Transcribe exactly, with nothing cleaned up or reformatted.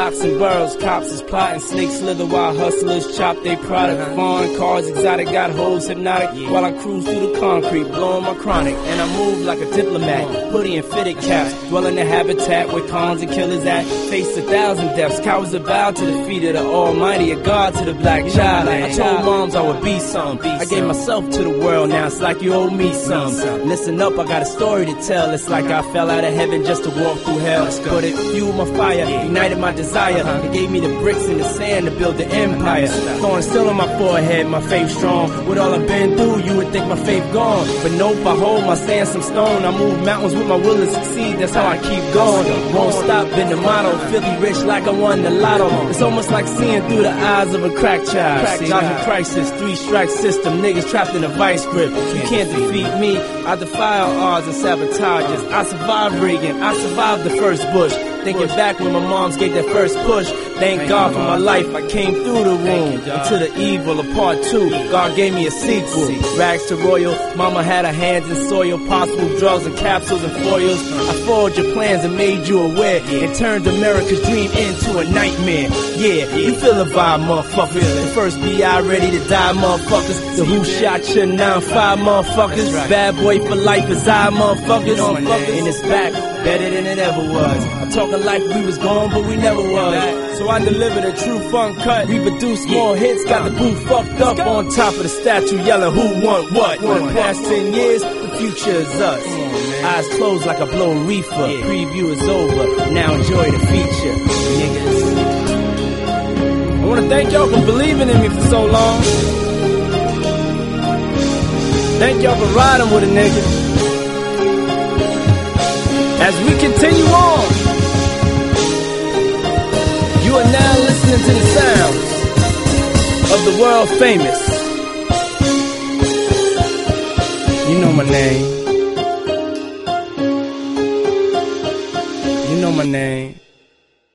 Locks and burrows, cops is plotting, snakes slither while hustlers chop they product. Foreign cars, exotic, got hoes hypnotic, while I cruise through the concrete, blowing my chronic. And I move like a diplomat, hoodie and fitted caps, dwell in the habitat where cons and killers at. Face a thousand deaths, cowards are bow to the feet of the almighty, a god to the black child. I told moms I would be some, I gave myself to the world, now it's like you owe me some. Listen up, I got a story to tell, it's like I fell out of heaven just to walk through hell. But it fueled my fire, ignited my desire, it gave me the bricks and the sand to build the empire. Thorn still on my forehead, my faith strong. With all I've been through, you would think my faith gone, but nope, I hold my stand some stone. I move mountains with my will to succeed, that's how I keep going. Won't stop, been the motto, filthy rich like I won the lotto. It's almost like seeing through the eyes of a crack child. Dodging crisis, three strike system, niggas trapped in a vice grip. You can't defeat me, I defy all odds and sabotages. I survived Reagan, I survived the first Bush. Thinking back when my moms gave that first push, thank God for my life, I came through the womb. Into the evil of part two, God gave me a sequel. Rags to royal, mama had her hands in soil, possible drugs and capsules and foils. I foiled your plans and made you aware, and turned America's dream into a nightmare. Yeah, you feel the vibe, motherfuckers. The first B I ready to die, motherfuckers. The who shot your nine five, motherfuckers. Bad boy for life is I, motherfuckers. And it's back, better than it ever was. I'm talking like we was gone, but we never was. So I delivered a true funk cut. We produced more hits, got the booth fucked up on top of the statue, yelling who want what. For the past ten years, the future is us. Eyes closed like I blow a reefer. Preview is over, now enjoy the feature, niggas. I wanna thank y'all for believing in me for so long. Thank y'all for riding with a nigga. As we continue on, you are now listening to the sounds of the world famous. You know my name. You know my name.